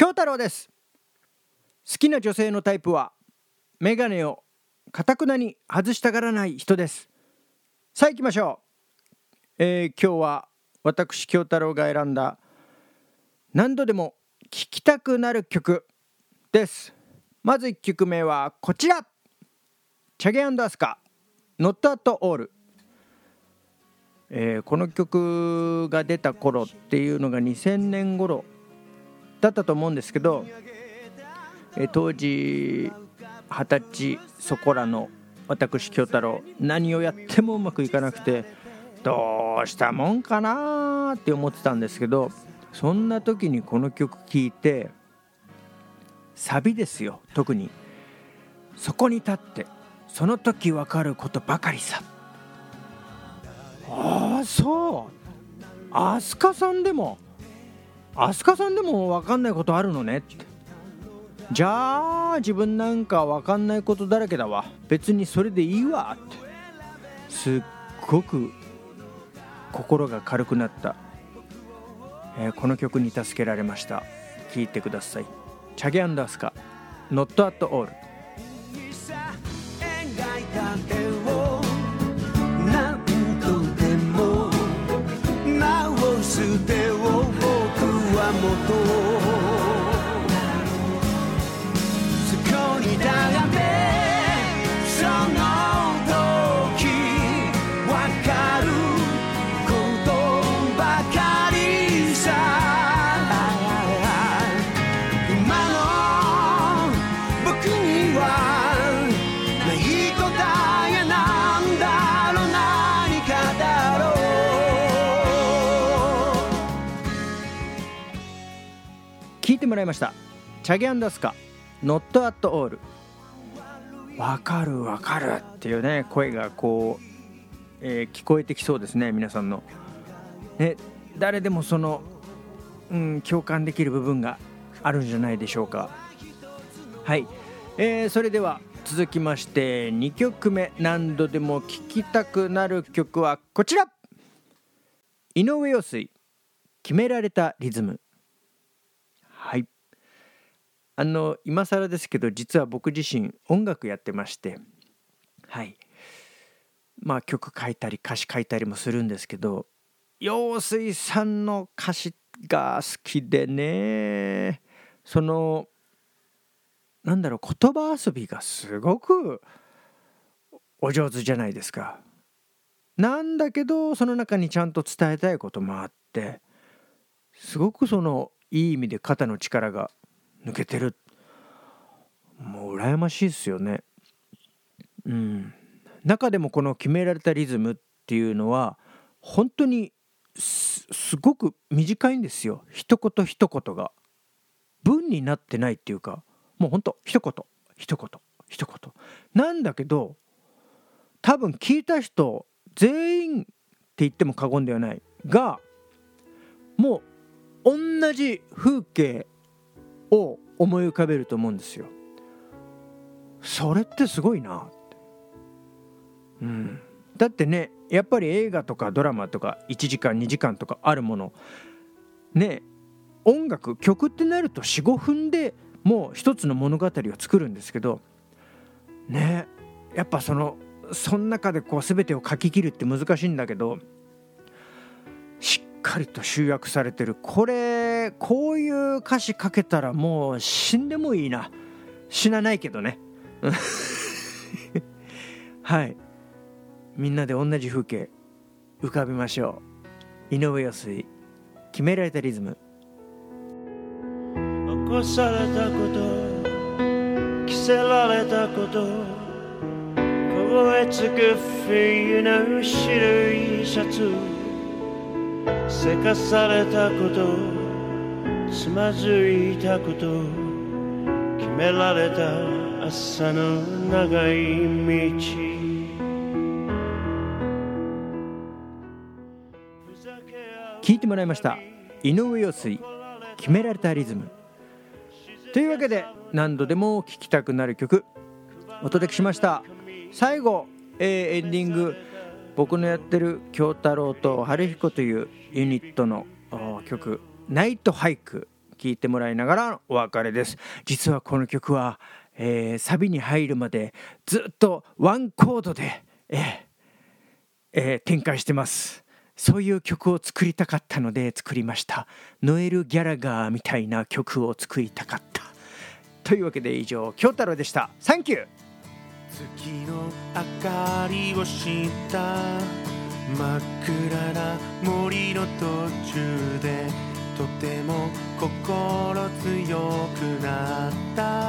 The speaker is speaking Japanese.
京太郎です。好きな女性のタイプはメガネを堅くなに外したがらない人です。さあ行きましょう。今日は私京太郎が選んだ何度でも聴きたくなる曲です。まず1曲目はこちら、チャゲ&アスカ Not at All。この曲が出た頃っていうのが2000年頃だったと思うんですけど、当時20歳そこらの私京太郎、何をやってもうまくいかなくてどうしたもんかなって思ってたんですけど、そんな時にこの曲聴いて、サビですよ、特にそこに立ってその時わかることばかりさ。ああそう、アスカさんでも分かんないことあるのねって。じゃあ自分なんか分かんないことだらけだわ、別にそれでいいわって、すっごく心が軽くなった、この曲に助けられました。聴いてください。チャゲ&アスカ Not at All。聞いてもらいました。チャゲ&アスカ Not at All。 わかるわかるっていうね、声がこう、聞こえてきそうですね、皆さんの、ね、誰でもその、共感できる部分があるんじゃないでしょうか。はい、それでは続きまして2曲目、何度でも聴きたくなる曲はこちら、井上陽水決められたリズム。はい、今更ですけど、実は僕自身音楽やってまして、はい、曲書いたり歌詞書いたりもするんですけど、陽水さんの歌詞が好きでね、その言葉遊びがすごくお上手じゃないですか。なんだけどその中にちゃんと伝えたいこともあって、すごくそのいい意味で肩の力が抜けてる。もう羨ましいですよね。中でもこの決められたリズムっていうのは本当にすごく短いんですよ。一言一言が文になってないっていうか、もう本当一言一言一言なんだけど、多分聞いた人全員って言っても過言ではないが、もう同じ風景を思い浮かべると思うんですよ。それってすごいなって、だってね、やっぱり映画とかドラマとか1時間2時間とかあるものね、音楽曲ってなると 4,5 分でもう一つの物語を作るんですけどね、やっぱその中でこう全てを書き切るって難しいんだけど、しっかりと集約されてる。こういう歌詞書けたらもう死んでもいいな。死なないけどねはい、みんなで同じ風景浮かびましょう。井上陽水決められたリズム。 起こされたこと、着せられたこと、凍えつく冬の白いシャツ、せかされたこと、つまずいたこと、決められた朝の長い道。 聞いてもらいました。井上陽水決められたリズムというわけで、何度でも聴きたくなる曲お届けしました。最後、エンディング、僕のやってる京太郎と春彦というユニットの曲ナイトハイク聴いてもらいながらお別れです。実はこの曲は、サビに入るまでずっとワンコードで、展開してます。そういう曲を作りたかったので作りました。ノエル・ギャラガーみたいな曲を作りたかった。というわけで以上、京太郎でした。サンキュー。 月の明かりをした真っ暗な森の途中でとても心強くなった